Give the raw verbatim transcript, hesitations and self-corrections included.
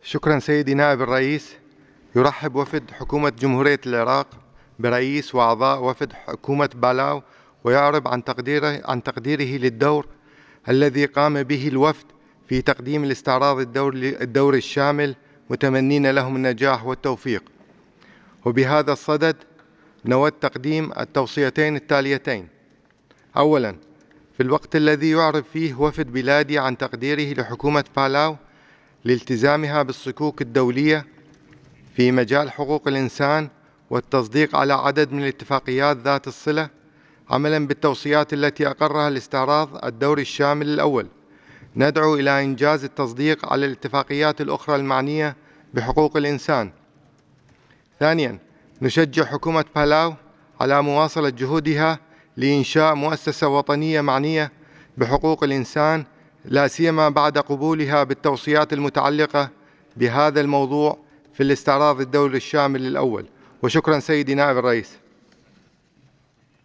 شكرا سيدي نائب الرئيس. يرحب وفد حكومة جمهورية العراق برئيس وأعضاء وفد حكومة بالاو، ويعرب عن تقديره عن تقديره للدور الذي قام به الوفد في تقديم الاستعراض الدوري, الدوري الشامل، متمنين لهم النجاح والتوفيق. وبهذا الصدد نود تقديم التوصيتين التاليتين. أولا، في الوقت الذي يعرب فيه وفد بلادي عن تقديره لحكومة بالاو لالتزامها بالصكوك الدولية في مجال حقوق الإنسان والتصديق على عدد من الاتفاقيات ذات الصلة، عملا بالتوصيات التي أقرها الاستعراض الدوري الشامل الأول، ندعو إلى إنجاز التصديق على الاتفاقيات الأخرى المعنية بحقوق الإنسان. ثانيا، نشجع حكومة بالاو على مواصلة جهودها لإنشاء مؤسسة وطنية معنية بحقوق الإنسان، لا سيما بعد قبولها بالتوصيات المتعلقة بهذا الموضوع في الاستعراض الدولي الشامل الأول. وشكرا سيدي نائب الرئيس.